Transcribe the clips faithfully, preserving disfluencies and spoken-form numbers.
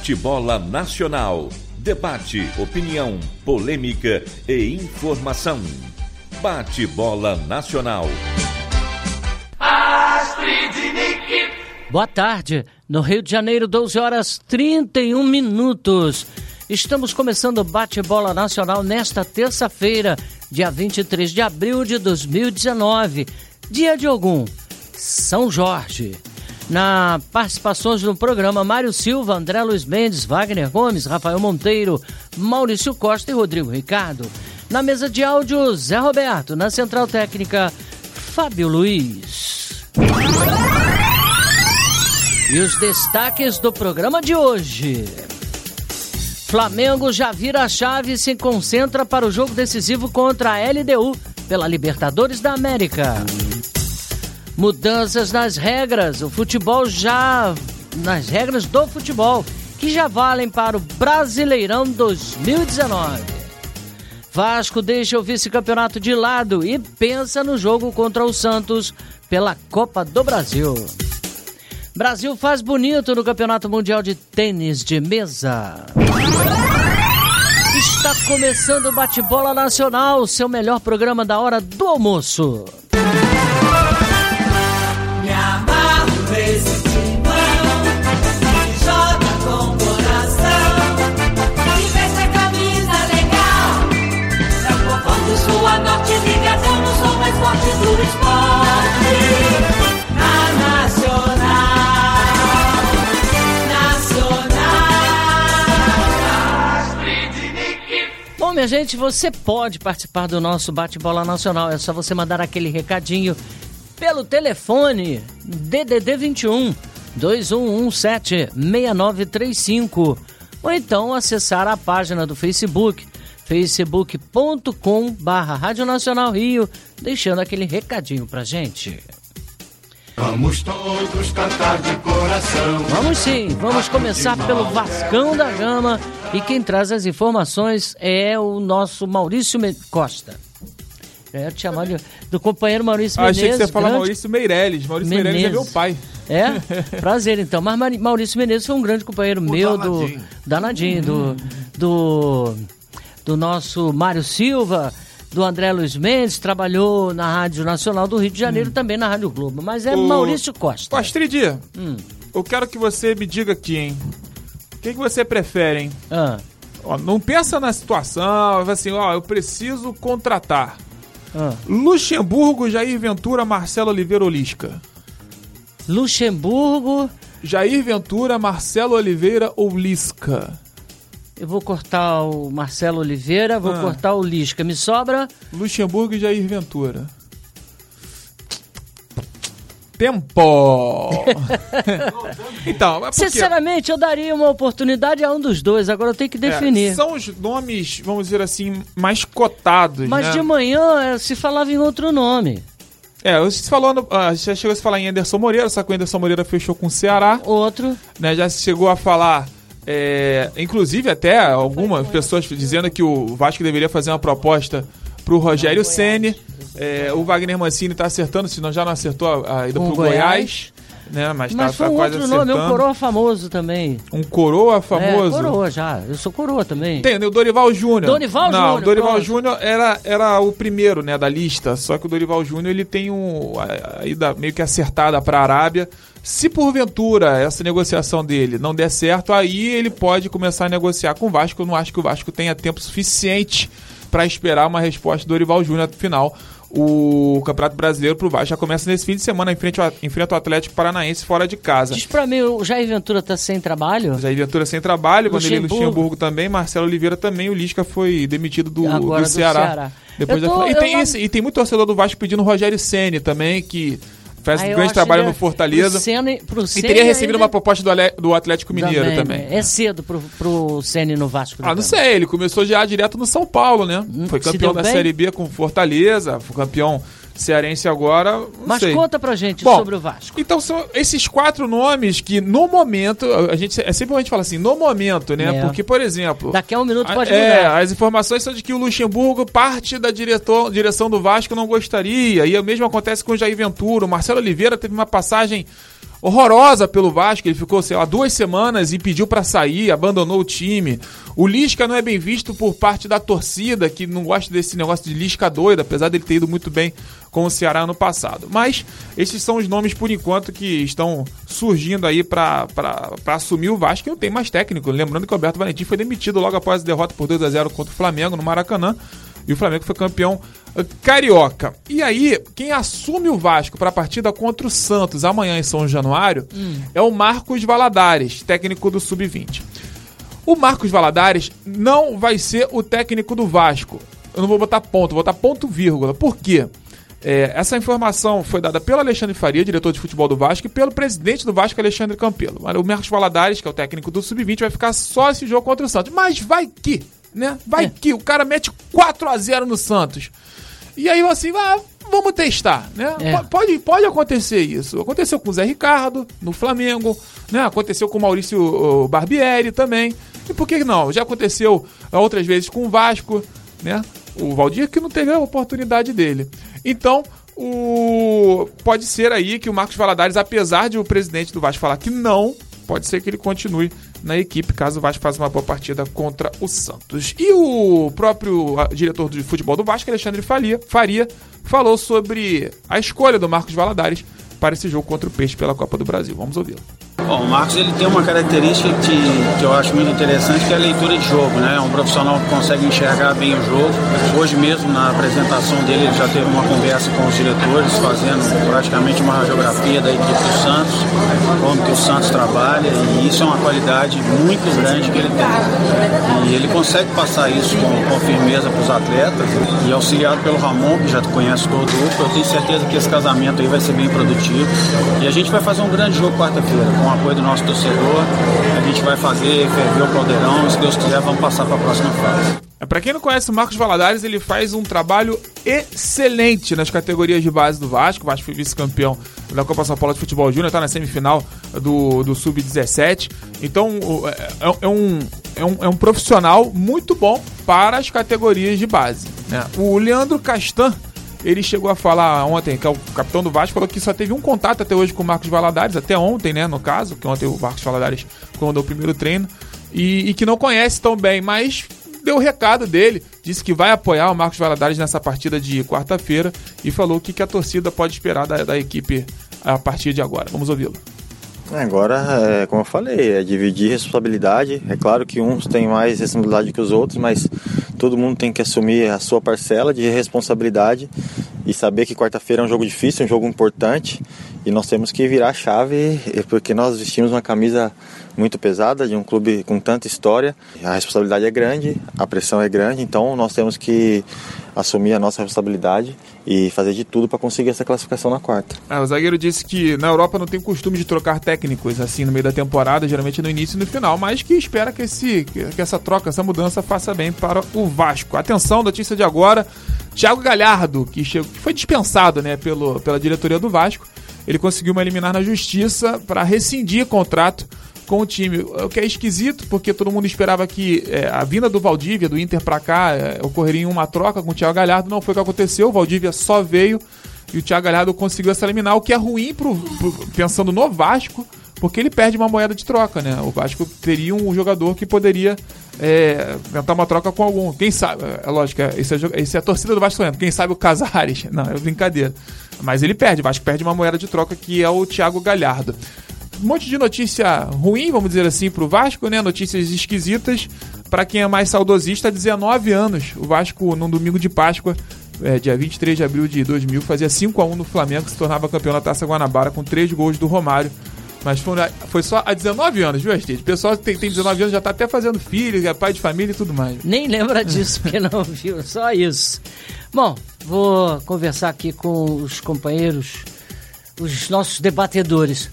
Bate-bola Nacional. Debate, opinião, polêmica e informação. Bate-bola Nacional. Boa tarde. No Rio de Janeiro, doze horas e trinta e um minutos. Estamos começando o Bate-bola Nacional nesta terça-feira, dia vinte e três de abril de dois mil e dezenove. Dia de Ogum, São Jorge. Na participações no programa, Mário Silva, André Luiz Mendes, Wagner Gomes, Rafael Monteiro, Maurício Costa e Rodrigo Ricardo. Na mesa de áudio, Zé Roberto. Na central técnica, Fábio Luiz. E os destaques do programa de hoje. Flamengo já vira a chave e se concentra para o jogo decisivo contra a L D U pela Libertadores da América. Mudanças nas regras, o futebol já... nas regras do futebol, que já valem para o Brasileirão dois mil e dezenove. Vasco deixa o vice-campeonato de lado e pensa no jogo contra o Santos pela Copa do Brasil. Brasil faz bonito no Campeonato Mundial de Tênis de Mesa. Está começando o Bate-bola Nacional, seu melhor programa da hora do almoço. Me amarro nesse timão, que joga com coração, que veste a camisa legal, é o povão do sul a norte, ligadão no som mais forte do esporte. Na Nacional, Nacional. Bom, minha gente, você pode participar do nosso Bate-bola Nacional, é só você mandar aquele recadinho pelo telefone D D D vinte e um, dois um um sete, seis nove três cinco, ou então acessar a página do Facebook, facebook ponto com barra Rádio Nacional Rio, deixando aquele recadinho pra gente. Vamos todos cantar de coração. Vamos sim, vamos começar pelo Vascão da Gama, e quem traz as informações é o nosso Maurício Costa. É, te chamar de, do companheiro Maurício ah, Menezes. Achei que você ia falar grande... Maurício Meirelles. Maurício Menezes. Meirelles é meu pai. É? Prazer, então. Mas Maurício Menezes foi um grande companheiro o meu, danadinho. do Danadinho, hum. do, do, do nosso Mário Silva, do André Luiz Mendes, trabalhou na Rádio Nacional do Rio de Janeiro, hum. também na Rádio Globo. Mas é o... Maurício Costa. Astrid, hum. eu quero que você me diga aqui, hein? O que, que você prefere, hein? Ah. Ó, não pensa na situação, assim, ó, eu preciso contratar. Ah. Luxemburgo, Jair Ventura, Marcelo Oliveira ou Lisca? Luxemburgo... Jair Ventura, Marcelo Oliveira ou Lisca? Eu vou cortar o Marcelo Oliveira, vou ah. cortar o Lisca. Me sobra... Luxemburgo e Jair Ventura. Tempo! Então, é porque... Sinceramente, eu daria uma oportunidade a um dos dois, agora eu tenho que definir. É, são os nomes, vamos dizer assim, mais cotados, Mas né? de manhã se falava em outro nome. É, você falou, no, ah, já chegou a se falar em Anderson Moreira, só que o Anderson Moreira fechou com o Ceará. Outro. Né, já se chegou a falar, é, inclusive até algumas pessoas dizendo que o Vasco deveria fazer uma proposta pro Rogério Ceni. É, o Wagner Mancini tá acertando, se não já não acertou a, a ida pro Goiás. Goiás né? Mas, Mas tá, foi tá um quase outro acertando. nome, um coroa famoso também. Um coroa famoso? É, coroa já, eu sou coroa também. Tem, o Dorival Júnior. Dorival não, Júnior. Não, Dorival Júnior era, era o primeiro, né, da lista, só que o Dorival Júnior ele tem um, a, a ida meio que acertada para a Arábia. Se porventura essa negociação dele não der certo, aí ele pode começar a negociar com o Vasco. Eu não acho que o Vasco tenha tempo suficiente para esperar uma resposta do Dorival Júnior no final. O Campeonato Brasileiro pro Vasco já começa nesse fim de semana, enfrenta o Atlético Paranaense fora de casa. Diz pra mim, o Jair Ventura tá sem trabalho? O Jair Ventura sem trabalho, Luxemburgo. Vanderlei Luxemburgo também, Marcelo Oliveira também, o Lisca foi demitido do, Agora do Ceará. Do Ceará. Depois tô, da... e, tem eu... esse, e tem muito torcedor do Vasco pedindo o Rogério Ceni também, que faz ah, um grande trabalho no Fortaleza. Pro Ceni, pro e teria recebido ainda... uma proposta do, Ale... do Atlético Mineiro também. também. É cedo pro, pro Ceni no Vasco. Ah, não sei, ele começou já direto no São Paulo, né? Hum, foi campeão da bem? Série B com Fortaleza, foi campeão cearense agora, não Mas sei. conta pra gente Bom, sobre o Vasco. Então são esses quatro nomes que no momento, a gente, é sempre a gente fala assim, no momento, né? É. Porque, por exemplo... Daqui a um minuto pode é, mudar. As informações são de que o Luxemburgo, parte da diretor, direção do Vasco não gostaria, e o mesmo acontece com o Jair Ventura. O Marcelo Oliveira teve uma passagem horrorosa pelo Vasco. Ele ficou, sei lá, duas semanas e pediu pra sair, abandonou o time. O Lisca não é bem visto por parte da torcida, que não gosta desse negócio de Lisca doido, apesar dele ter ido muito bem com o Ceará ano passado. Mas esses são os nomes, por enquanto, que estão surgindo aí pra, pra, pra assumir o Vasco, que não tem mais técnico. Lembrando que o Alberto Valentim foi demitido logo após a derrota por dois a zero contra o Flamengo no Maracanã, e o Flamengo foi campeão carioca. E aí, quem assume o Vasco para a partida contra o Santos amanhã em São Januário hum. é o Marcos Valadares, técnico do sub vinte. O Marcos Valadares não vai ser o técnico do Vasco. Eu não vou botar ponto, vou botar ponto vírgula. Por quê? É, essa informação foi dada pelo Alexandre Faria, diretor de futebol do Vasco, e pelo presidente do Vasco, Alexandre Campelo. O Marcos Valadares, que é o técnico do sub vinte, vai ficar só esse jogo contra o Santos. Mas vai que... Né? Vai é. que o cara mete quatro a zero no Santos. E aí, assim, ah, vamos testar, né? É. Pode, pode acontecer isso. Aconteceu com o Zé Ricardo, no Flamengo, né? Aconteceu com o Maurício Barbieri também. E por que não? Já aconteceu outras vezes com o Vasco, né? O Valdir que não teve a oportunidade dele. Então, o... pode ser aí que o Marcos Valadares, apesar de o presidente do Vasco falar que não, pode ser que ele continue na equipe, caso o Vasco faça uma boa partida contra o Santos. E o próprio diretor de futebol do Vasco, Alexandre Faria, Faria, falou sobre a escolha do Marcos Valadares para esse jogo contra o Peixe pela Copa do Brasil. Vamos ouvi-lo. Bom, o Marcos ele tem uma característica que, que eu acho muito interessante, que é a leitura de jogo, né? É um profissional que consegue enxergar bem o jogo. Hoje mesmo, na apresentação dele, ele já teve uma conversa com os diretores, fazendo praticamente uma radiografia da equipe do Santos, como que o Santos trabalha, e isso é uma qualidade muito grande que ele tem. E ele consegue passar isso com, com firmeza para os atletas, e auxiliado pelo Ramon, que já conhece todo o grupo, eu tenho certeza que esse casamento aí vai ser bem produtivo. E a gente vai fazer um grande jogo quarta-feira, com o apoio do nosso torcedor. A gente vai fazer, ferver o caldeirão, e se Deus quiser vamos passar para a próxima fase. Para quem não conhece o Marcos Valadares, ele faz um trabalho excelente nas categorias de base do Vasco. O Vasco foi vice-campeão da Copa São Paulo de Futebol Júnior, está na semifinal do, do sub dezessete. Então é, é, um, é, um, é um profissional muito bom para as categorias de base, né? O Leandro Castan, ele chegou a falar ontem, que é o capitão do Vasco, falou que só teve um contato até hoje com o Marcos Valadares, até ontem, né, no caso, que ontem o Marcos Valadares comandou o primeiro treino, e, e que não conhece tão bem, mas deu o recado dele, disse que vai apoiar o Marcos Valadares nessa partida de quarta-feira e falou o que, que a torcida pode esperar da, da equipe a partir de agora. Vamos ouvi-lo. Agora, é, como eu falei, é dividir responsabilidade. É claro que uns têm mais responsabilidade que os outros, mas todo mundo tem que assumir a sua parcela de responsabilidade e saber que quarta-feira é um jogo difícil, um jogo importante, e nós temos que virar a chave, porque nós vestimos uma camisa muito pesada de um clube com tanta história. A responsabilidade é grande, a pressão é grande, então nós temos que assumir a nossa responsabilidade e fazer de tudo para conseguir essa classificação na quarta. Ah, o zagueiro disse que na Europa não tem costume de trocar técnicos assim no meio da temporada, geralmente no início e no final, mas que espera que, esse, que essa troca, essa mudança faça bem para o Vasco. Atenção, notícia de agora, Thiago Galhardo, que, chegou, que foi dispensado, né, pelo, pela diretoria do Vasco, ele conseguiu uma liminar na justiça para rescindir contrato com o time, o que é esquisito, porque todo mundo esperava que é, a vinda do Valdívia, do Inter pra cá, é, ocorreria uma troca com o Thiago Galhardo. Não foi o que aconteceu, o Valdívia só veio e o Thiago Galhardo conseguiu essa liminar, o que é ruim pro, pro, pensando no Vasco, porque ele perde uma moeda de troca, né? O Vasco teria um jogador que poderia é, tentar uma troca com algum, quem sabe, é lógico, isso é, isso é a torcida do Vasco, quem sabe o Casares, não, é brincadeira, mas ele perde, o Vasco perde uma moeda de troca que é o Thiago Galhardo. Um monte de notícia ruim, vamos dizer assim, pro Vasco, né? Notícias esquisitas. Para quem é mais saudosista, há dezenove anos, o Vasco, num domingo de Páscoa, é, dia vinte e três de abril de dois mil, fazia cinco a um no Flamengo, se tornava campeão da Taça Guanabara com três gols do Romário. Mas foi, foi só há dezenove anos, viu, Astrid? O pessoal que tem, tem dezenove anos já tá até fazendo filho, é pai de família e tudo mais. Nem lembra disso, porque não viu, só isso. Bom, vou conversar aqui com os companheiros, os nossos debatedores.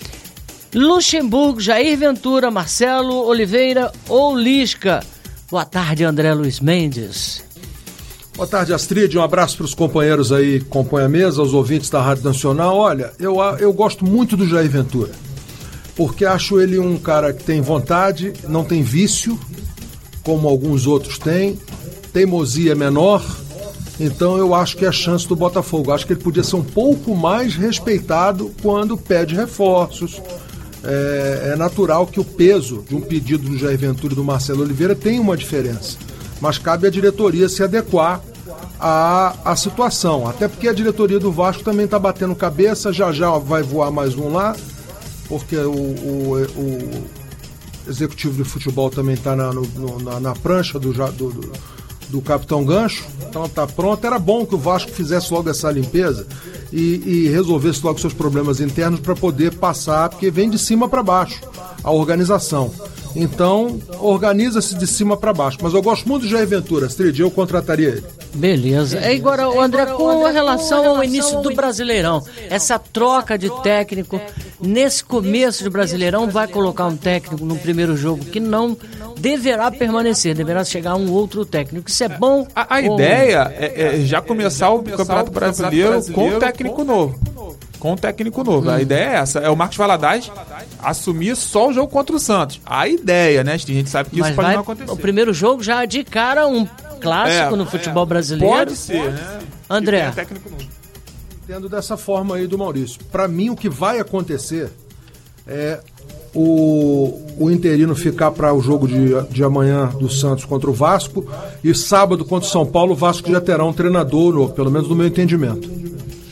Luxemburgo, Jair Ventura, Marcelo Oliveira ou Lisca? Boa tarde, André Luiz Mendes. Boa tarde, Astrid. Um abraço para os companheiros aí que compõem a mesa, aos ouvintes da Rádio Nacional. Olha, eu, eu gosto muito do Jair Ventura, porque acho ele um cara que tem vontade, não tem vício, como alguns outros têm, teimosia menor, Então eu acho que é a chance do Botafogo. Acho que ele podia ser um pouco mais respeitado quando pede reforços. É, é natural que o peso de um pedido do Jair Ventura e do Marcelo Oliveira tenha uma diferença. Mas cabe à diretoria se adequar à, à situação. Até porque a diretoria do Vasco também está batendo cabeça. Já já vai voar mais um lá, porque o, o, o executivo de futebol também está na, na, na prancha do, do, do, do Capitão Gancho. Então está pronto. Era bom que o Vasco fizesse logo essa limpeza e, e resolvesse logo seus problemas internos para poder passar, porque vem de cima para baixo a organização. Então, organiza-se de cima para baixo. Mas eu gosto muito do Jair Ventura. Astrid, eu contrataria ele. Beleza. É agora, o André, com relação ao início do Brasileirão, essa troca de técnico, nesse começo de Brasileirão, vai colocar um técnico no primeiro jogo que não deverá permanecer, deverá chegar um outro técnico. Isso é bom? A, a ou... ideia é, é já começar o Campeonato Brasileiro com um técnico novo. Com um técnico novo. Hum. A ideia é essa. É o Marcos Valadares assumir só o jogo contra o Santos. A ideia, né? A gente sabe que Mas isso pode vai, não acontecer. O primeiro jogo já de cara um clássico é, no futebol é, brasileiro. Pode ser, né? André. Técnico novo. Entendo dessa forma aí do Maurício. Para mim, o que vai acontecer é o, o interino ficar para o jogo de, de amanhã do Santos contra o Vasco e sábado contra o São Paulo, o Vasco já terá um treinador novo, pelo menos no meu entendimento.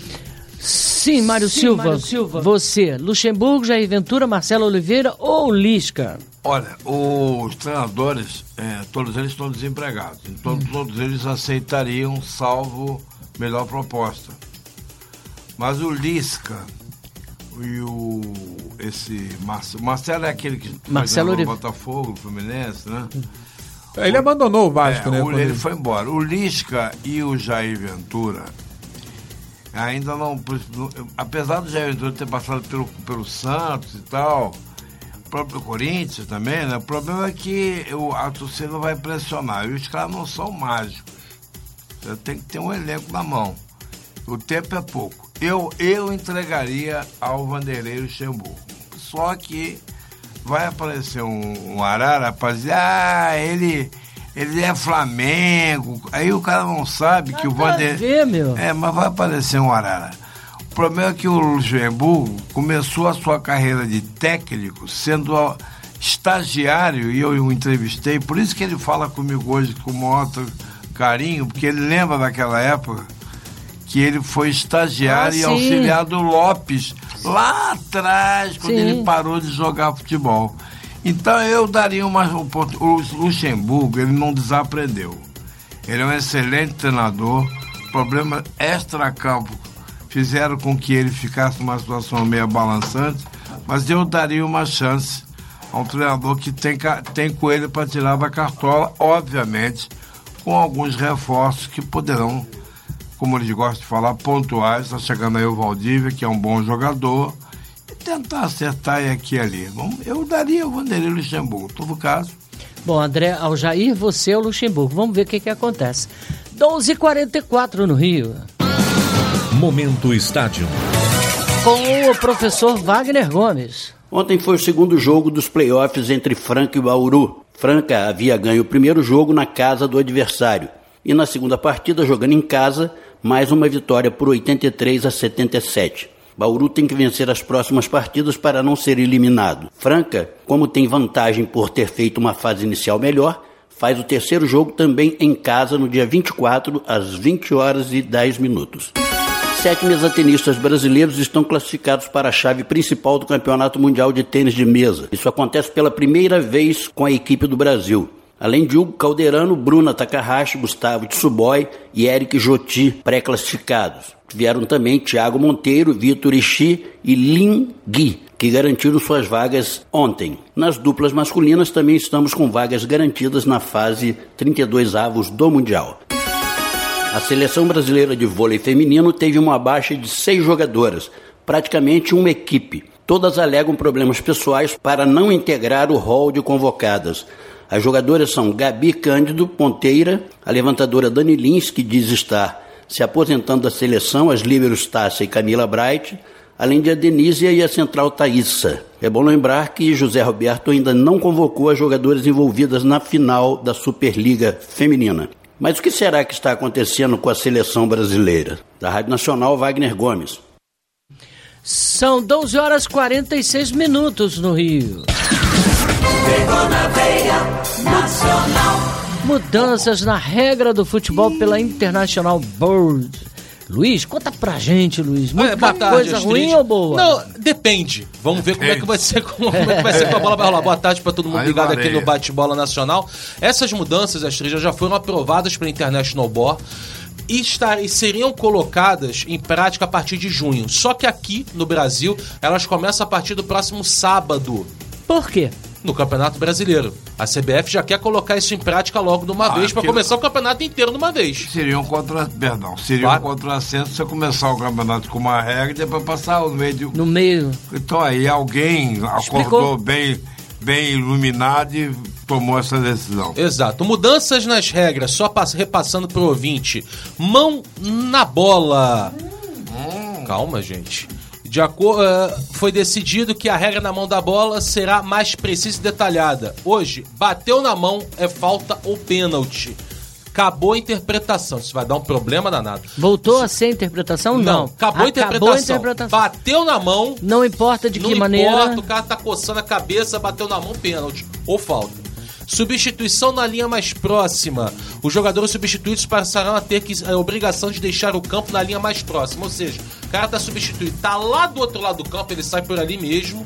Sim, Mário, Sim, Silva, Mário Silva, você, Luxemburgo, Jair Ventura, Marcelo Oliveira ou Lisca? Olha, os treinadores, é, todos eles estão desempregados, então hum. todos eles aceitariam, salvo melhor proposta. Mas o Lisca e o esse Marcelo, Marcelo é aquele que Marcelo foi no Botafogo, Fluminense, né? Ele abandonou o Vasco, é, né? O, ele foi embora. O Lisca e o Jair Ventura ainda não, apesar do Jair Ventura ter passado pelo, pelo Santos e tal, o próprio Corinthians também, né? O problema é que o, a torcida vai pressionar, e os caras não são mágicos. Você tem que ter um elenco na mão. O tempo é pouco. Eu, eu entregaria ao Vanderlei Luxemburgo. Só que vai aparecer um, um Arara para dizer, ah, ele... ele é Flamengo, aí o cara não sabe que o Vanderlei... É, mas vai aparecer um Arara. O problema é que o Luxemburgo começou a sua carreira de técnico sendo estagiário, e eu o entrevistei, por isso que ele fala comigo hoje com o maior carinho, porque ele lembra daquela época que ele foi estagiário ah, e auxiliar do Lopes, lá atrás, quando sim. ele parou de jogar futebol. Então eu daria uma oportunidade. O Luxemburgo, ele não desaprendeu. Ele é um excelente treinador. Problema extra-campo fizeram com que ele ficasse numa situação meio balançante, mas eu daria uma chance a um treinador que tem, tem coelho para tirar da cartola, obviamente, com alguns reforços que poderão, como eles gostam de falar, pontuais. Está chegando aí o Valdívia, que é um bom jogador, tentar acertar aqui e ali. Eu daria o Vanderlei Luxemburgo, em todo caso. Bom, André, ao Jair, você é o Luxemburgo. Vamos ver o que, que acontece. doze e quarenta e quatro no Rio. Momento Estádio. Com o professor Wagner Gomes. Ontem foi o segundo jogo dos playoffs entre Franca e Bauru. Franca havia ganho o primeiro jogo na casa do adversário. E na segunda partida, jogando em casa, mais uma vitória por oitenta e três a setenta e sete. Bauru tem que vencer as próximas partidas para não ser eliminado. Franca, como tem vantagem por ter feito uma fase inicial melhor, faz o terceiro jogo também em casa no dia vinte e quatro, às vinte horas e dez minutos. Sete mesatenistas brasileiros estão classificados para a chave principal do Campeonato Mundial de Tênis de Mesa. Isso acontece pela primeira vez com a equipe do Brasil. Além de Hugo Calderano, Bruna Takahashi, Gustavo Tsuboi e Eric Joti, pré-classificados. Vieram também Thiago Monteiro, Vitor Ishii e Lin Gui, que garantiram suas vagas ontem. Nas duplas masculinas também estamos com vagas garantidas na fase trinta e dois avos do Mundial. A seleção brasileira de vôlei feminino teve uma baixa de seis jogadoras, praticamente uma equipe. Todas alegam problemas pessoais para não integrar o rol de convocadas. As jogadoras são Gabi Cândido Ponteira, a levantadora Dani Lins, que diz estar se aposentando da seleção, as líberos Tássia e Camila Bright, além de a Denísia e a central Thaísa. É bom lembrar que José Roberto ainda não convocou as jogadoras envolvidas na final da Superliga Feminina. Mas o que será que está acontecendo com a seleção brasileira? Da Rádio Nacional, Wagner Gomes. São doze horas e quarenta e seis minutos no Rio. Pegou na veia nacional. Mudanças na regra do futebol pela International Board. Luiz, conta pra gente, Luiz. Muita boa tarde, coisa Astrid. ruim ou boa? Não, depende. Vamos ver como é que vai ser, como é que vai ser com a bola vai rolar. Boa tarde pra todo mundo Aí ligado vareia. aqui no Bate-Bola Nacional. Essas mudanças, Astrid, já foram aprovadas pela International Board e, estar, e seriam colocadas em prática a partir de junho. Só que aqui no Brasil, elas começam a partir do próximo sábado. Por quê? No Campeonato Brasileiro. A C B F já quer colocar isso em prática logo de uma Ah, vez, para aquilo- começar o campeonato inteiro de uma vez. Seria um contra... Perdão, seria Claro. um contrassenso você começar o campeonato com uma regra e depois passar no meio de... No meio. Então aí alguém acordou Explicou. bem, bem iluminado e tomou essa decisão. Exato. Mudanças nas regras, só pass- repassando pro ouvinte. Mão na bola. Hum, calma, gente. De acordo, foi decidido que a regra na mão da bola será mais precisa e detalhada. Hoje, bateu na mão é falta ou pênalti. Acabou a interpretação. Isso vai dar um problema danado. Voltou a ser interpretação? Não. Não, acabou, a interpretação. a interpretação. Bateu na mão. Não importa de não que importa, maneira. o cara tá coçando a cabeça, bateu na mão, pênalti ou falta. Substituição na linha mais próxima. Os jogadores substituídos passarão a ter que, a obrigação de deixar o campo na linha mais próxima. Ou seja, o cara tá substituído, tá lá do outro lado do campo, ele sai por ali mesmo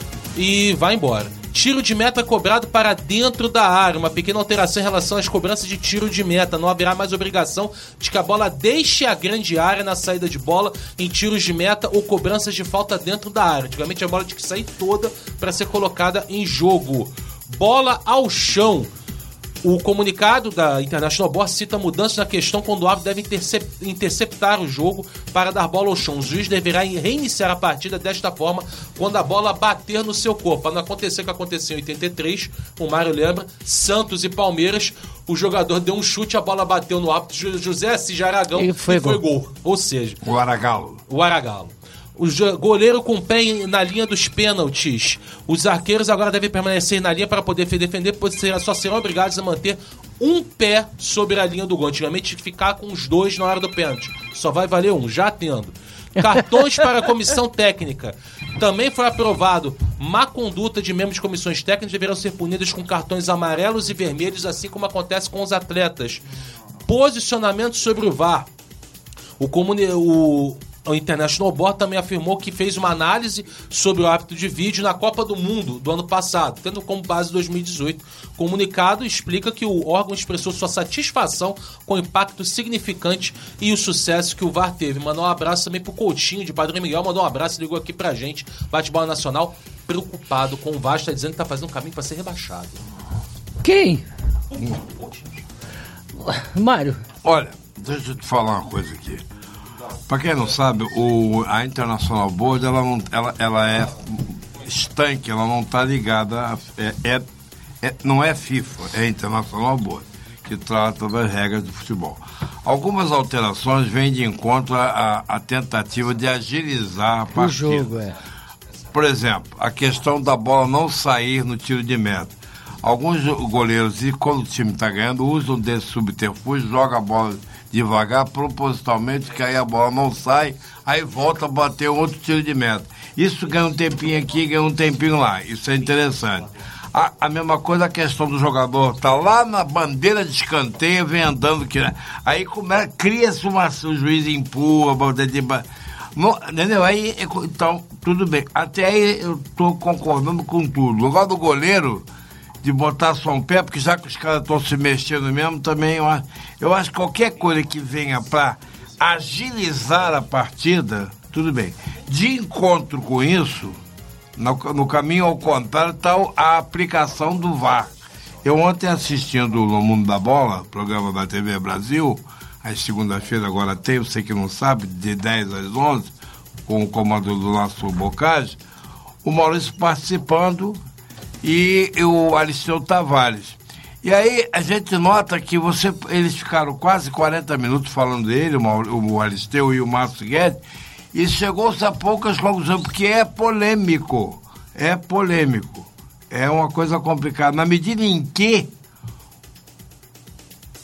e vai embora. Tiro de meta cobrado para dentro da área. Uma pequena alteração em relação às cobranças de tiro de meta. Não haverá mais obrigação de que a bola deixe a grande área na saída de bola em tiros de meta ou cobranças de falta dentro da área. Antigamente a bola tinha que sair toda para ser colocada em jogo. Bola ao chão. O comunicado da International Board cita mudanças na questão quando o árbitro deve intercep- interceptar o jogo para dar bola ao chão. O juiz deverá reiniciar a partida desta forma quando a bola bater no seu corpo. Para não acontecer o que aconteceu em oitenta e três, o Mário lembra, Santos e Palmeiras, o jogador deu um chute, a bola bateu no árbitro Ju- José Assis Aragão E foi e foi gol. gol. Ou seja, O Aragalo. o Aragalo. O jo- goleiro com pé na linha dos pênaltis. Os arqueiros agora devem permanecer na linha para poder fe- defender, pois será- só serão obrigados a manter um pé sobre a linha do gol. Antigamente tinha que ficar com os dois na hora do pênalti. Só vai valer um, já tendo. Cartões para a comissão técnica. Também foi aprovado. Má conduta de membros de comissões técnicas deverão ser punidos com cartões amarelos e vermelhos, assim como acontece com os atletas. Posicionamento sobre o V A R. O, comuni- o, o International Board também afirmou que fez uma análise sobre o árbitro de vídeo na Copa do Mundo do ano passado, tendo como base dois mil e dezoito. O comunicado explica que o órgão expressou sua satisfação com o impacto significante e o sucesso que o V A R teve. Mandou um abraço também pro Coutinho, de Padre Miguel, mandou um abraço, ligou aqui pra gente, Bate-Bola Nacional, preocupado com o V A R, está dizendo que tá fazendo um caminho para ser rebaixado. Quem? Mário. Olha, deixa eu te falar uma coisa aqui. Pra quem não sabe, o, a International Board, ela, não, ela, ela é estanque, ela não está ligada, a, é, é, é, não é FIFA, é International Board, que trata das regras do futebol. Algumas alterações vêm de encontro à, à tentativa de agilizar a O partida. jogo, é. Por exemplo, a questão da bola não sair no tiro de meta. Alguns goleiros, e quando o time está ganhando, usam desse subterfúgio, joga a bola devagar, propositalmente, que aí a bola não sai, aí volta a bater outro tiro de meta. Isso ganha um tempinho aqui, ganha um tempinho lá. Isso é interessante. A, a mesma coisa a questão do jogador, tá lá na bandeira de escanteio, vem andando, que, aí começa, cria-se uma, o juiz empurra, não, entendeu? Aí, então, tudo bem. Até aí eu tô concordando com tudo. No lugar do goleiro, de botar só um pé, porque já que os caras estão se mexendo mesmo, também eu acho, eu acho que qualquer coisa que venha para agilizar a partida, tudo bem. De encontro com isso, no, no caminho ao contrário, está a aplicação do V A R. Eu ontem assistindo No Mundo da Bola, programa da T V Brasil, às segunda-feira agora tem, você que não sabe, de dez às onze, com o comando do nosso Bocage, o Maurício participando e o Alisteu Tavares. E aí a gente nota que você, eles ficaram quase quarenta minutos falando dele, o, o Alisteu e o Márcio Guedes, e chegou-se a poucas conclusões, porque é polêmico, é polêmico, é uma coisa complicada. Na medida em que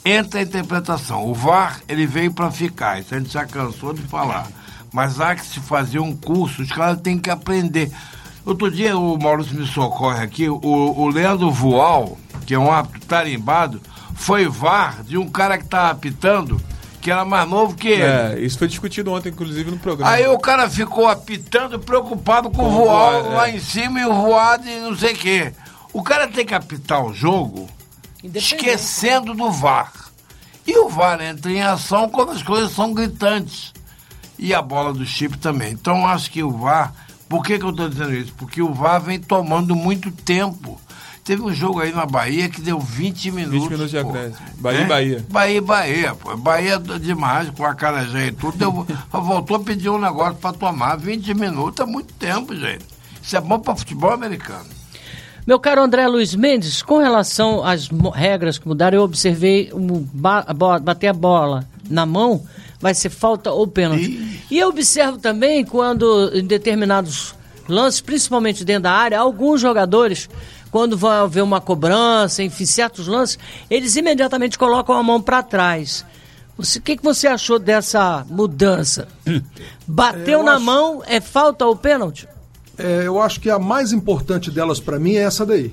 entra a interpretação. O V A R, ele veio para ficar, isso a gente já cansou de falar. Mas há que se fazer um curso, os caras têm que aprender. Outro dia, o Maurício me socorre aqui, o, o Leandro Voal, que é um árbitro tarimbado, foi V A R de um cara que estava apitando, que era mais novo que ele. É, isso foi discutido ontem, inclusive, no programa. Aí o cara ficou apitando, preocupado com o voar é. lá em cima e o voar de não sei o quê. O cara tem que apitar o jogo esquecendo do V A R. E o V A R entra em ação quando as coisas são gritantes. E a bola do chip também. Então, acho que o V A R... Por que que eu estou dizendo isso? Porque o V A R vem tomando muito tempo. Teve um jogo aí na Bahia que deu vinte minutos. vinte minutos de acréscimo. Bahia e é? Bahia. Bahia e Bahia, pô. Bahia demais, com a Carajé e tudo. Deu, voltou a pedir um negócio para tomar. vinte minutos é muito tempo, gente. Isso é bom para futebol americano. Meu caro André Luiz Mendes, com relação às regras que mudaram, eu observei um ba- bater a bola na mão, vai ser falta ou pênalti. E... e eu observo também quando em determinados lances, principalmente dentro da área, alguns jogadores, quando vai haver uma cobrança, enfim, certos lances, eles imediatamente colocam a mão para trás. O que, que você achou dessa mudança? Bateu na acho... mão, é falta ou pênalti? É, eu acho que a mais importante delas para mim é essa daí.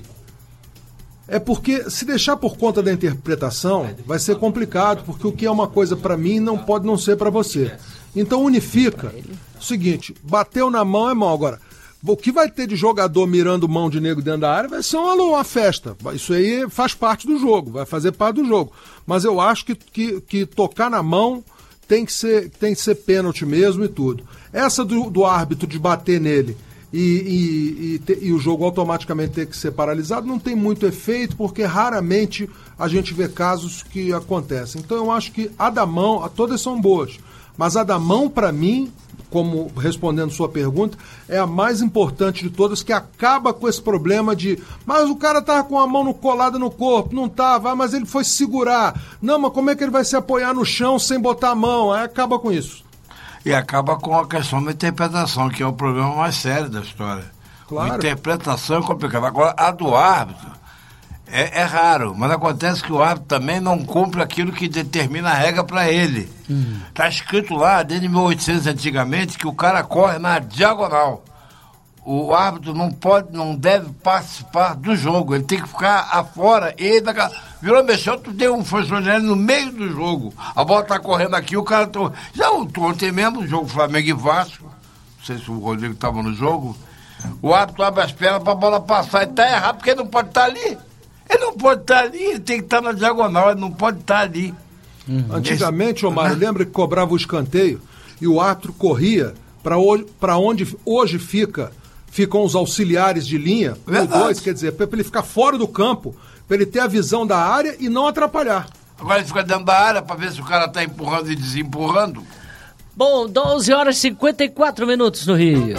É porque se deixar por conta da interpretação, vai ser complicado, porque o que é uma coisa para mim não pode não ser para você. Então unifica. O seguinte, bateu na mão é mão. Agora, o que vai ter de jogador mirando mão de negro dentro da área vai ser uma, uma festa. Isso aí faz parte do jogo, vai fazer parte do jogo. Mas eu acho que, que, que tocar na mão tem que ser, tem que ser pênalti mesmo e tudo. Essa do, do árbitro de bater nele e, e, e, te, e o jogo automaticamente ter que ser paralisado não tem muito efeito, porque raramente a gente vê casos que acontecem. Então eu acho que a da mão, todas são boas, mas a da mão, para mim, como respondendo sua pergunta, é a mais importante de todas, que acaba com esse problema de mas o cara tava com a mão no, colada no corpo, não tava, mas ele foi segurar. Não, mas como é que ele vai se apoiar no chão sem botar a mão? Aí acaba com isso. E acaba com a questão da interpretação, que é o problema mais sério da história. Claro. A interpretação é complicada. Agora, a do árbitro é, é raro, mas acontece que o árbitro também não cumpre aquilo que determina a regra para ele. Está hum. escrito lá, desde mil e oitocentos antigamente, que o cara corre na diagonal. O árbitro não pode, não deve participar do jogo, ele tem que ficar afora. E daquela, virou, mexeu, tu deu um funcionário no meio do jogo. A bola tá correndo aqui, o cara... Tô, já ontem mesmo, o jogo Flamengo e Vasco, não sei se o Rodrigo estava no jogo, o árbitro abre as pernas para a bola passar, e tá errado, porque ele não pode estar tá ali. Ele não pode estar tá ali, ele tem que estar tá na diagonal, ele não pode estar tá ali. Uhum. Antigamente, Omar, lembra que cobrava o escanteio e o árbitro corria para onde hoje fica... ficam os auxiliares de linha, um, dois, quer dizer, para ele ficar fora do campo, para ele ter a visão da área e não atrapalhar. Agora ele fica dentro da área para ver se o cara está empurrando e desempurrando. Bom, doze horas e cinquenta e quatro minutos no Rio.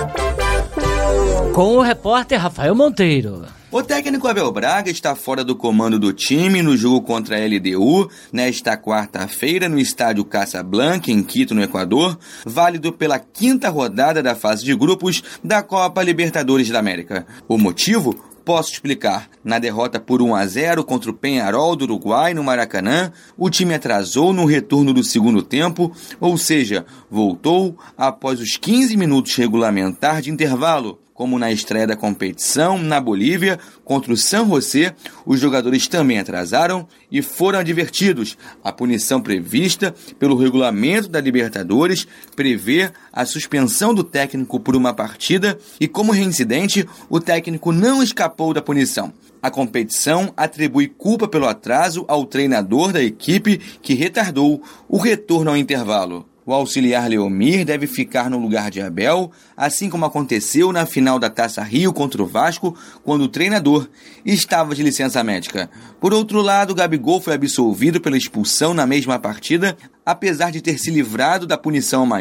Com o repórter Rafael Monteiro. O técnico Abel Braga está fora do comando do time no jogo contra a L D U nesta quarta-feira no estádio Casablanca, em Quito, no Equador, válido pela quinta rodada da fase de grupos da Copa Libertadores da América. O motivo? Posso explicar. Na derrota por um a zero contra o Peñarol do Uruguai no Maracanã, o time atrasou no retorno do segundo tempo, ou seja, voltou após os quinze minutos regulamentar de intervalo. Como na estreia da competição, na Bolívia, contra o San José, os jogadores também atrasaram e foram advertidos. A punição prevista pelo regulamento da Libertadores prevê a suspensão do técnico por uma partida e, como reincidente, o técnico não escapou da punição. A competição atribui culpa pelo atraso ao treinador da equipe que retardou o retorno ao intervalo. O auxiliar Leomir deve ficar no lugar de Abel, assim como aconteceu na final da Taça Rio contra o Vasco, quando o treinador estava de licença médica. Por outro lado, Gabigol foi absolvido pela expulsão na mesma partida, apesar de ter se livrado da punição maior,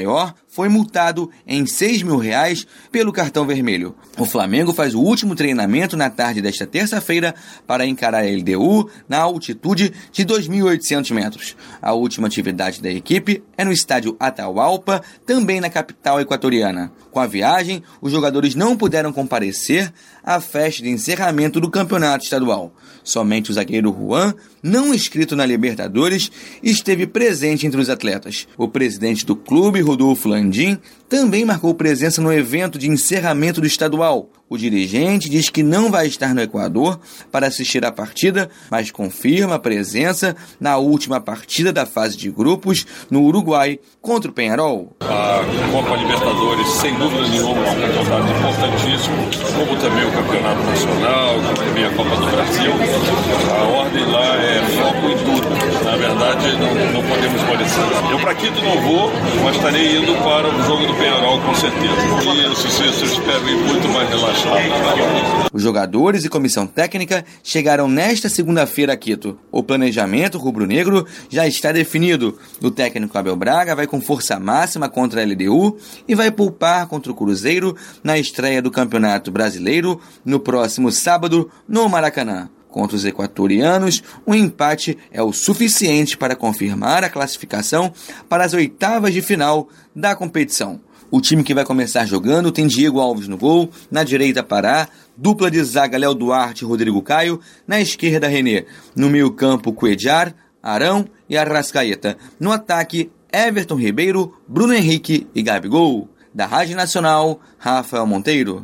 foi multado em seis mil reais pelo cartão vermelho. O Flamengo faz o último treinamento na tarde desta terça-feira para encarar a L D U na altitude de dois mil e oitocentos metros. A última atividade da equipe é no estádio Atahualpa, também na capital equatoriana. Com a viagem, os jogadores não puderam comparecer à festa de encerramento do campeonato estadual. Somente o zagueiro Juan, não inscrito na Libertadores, esteve presente entre os atletas. O presidente do clube, Rodolfo Landim, também marcou presença no evento de encerramento do estadual. O dirigente diz que não vai estar no Equador para assistir à partida, mas confirma a presença na última partida da fase de grupos no Uruguai contra o Peñarol. A Copa Libertadores, sem dúvida nenhuma, é um campeonato importantíssimo, como também o Campeonato Nacional, como também a Copa do Brasil. A ordem lá é foco em tudo. Na verdade, não, não podemos esmorecer. Eu para Quito não vou, mas estarei indo para o jogo do Peñarol com certeza. E isso, isso eu espero ir muito mais relaxado. Os jogadores e comissão técnica chegaram nesta segunda-feira a Quito. O planejamento rubro-negro já está definido. O técnico Abel Braga vai com força máxima contra a L D U e vai poupar contra o Cruzeiro na estreia do Campeonato Brasileiro no próximo sábado no Maracanã. Contra os equatorianos, um empate é o suficiente para confirmar a classificação para as oitavas de final da competição. O time que vai começar jogando tem Diego Alves no gol, na direita Pará, dupla de zaga Léo Duarte e Rodrigo Caio, na esquerda René, no meio campo Cuéllar, Arão e Arrascaeta. No ataque, Everton Ribeiro, Bruno Henrique e Gabigol. Da Rádio Nacional, Rafael Monteiro.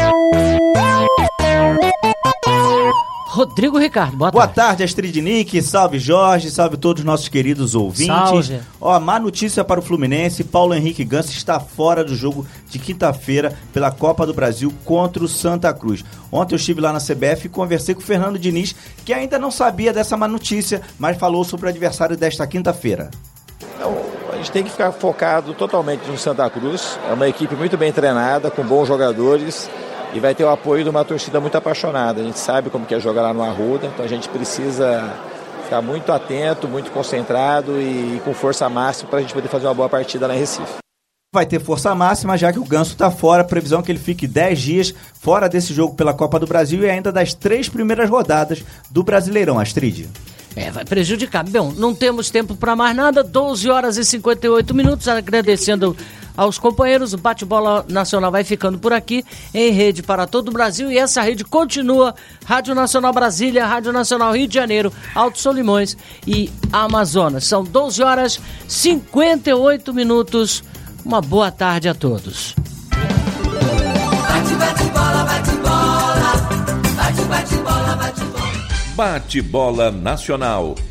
Rodrigo Ricardo, boa, boa tarde. tarde, Astrid Nick, salve Jorge, salve todos os nossos queridos ouvintes. Salve. Ó, má notícia para o Fluminense, Paulo Henrique Ganso está fora do jogo de quinta-feira pela Copa do Brasil contra o Santa Cruz. Ontem eu estive lá na C B F e conversei com o Fernando Diniz, que ainda não sabia dessa má notícia, mas falou sobre o adversário desta quinta-feira. Então, a gente tem que ficar focado totalmente no Santa Cruz, é uma equipe muito bem treinada, com bons jogadores, e vai ter o apoio de uma torcida muito apaixonada. A gente sabe como que é jogar lá no Arruda, então a gente precisa ficar muito atento, muito concentrado e com força máxima para a gente poder fazer uma boa partida lá em Recife. Vai ter força máxima, já que o Ganso está fora, previsão que ele fique dez dias fora desse jogo pela Copa do Brasil e ainda das três primeiras rodadas do Brasileirão, Astrid. É, vai prejudicar. Bom, não temos tempo para mais nada, doze horas e cinquenta e oito minutos, agradecendo aos companheiros, o Bate-Bola Nacional vai ficando por aqui, em rede para todo o Brasil, e essa rede continua, Rádio Nacional Brasília, Rádio Nacional Rio de Janeiro, Alto Solimões e Amazonas. São doze horas e cinquenta e oito minutos, uma boa tarde a todos. Bate, bate, bola, bate, bola. Bate, bate, bola, bate, bola. Bate-Bola Nacional.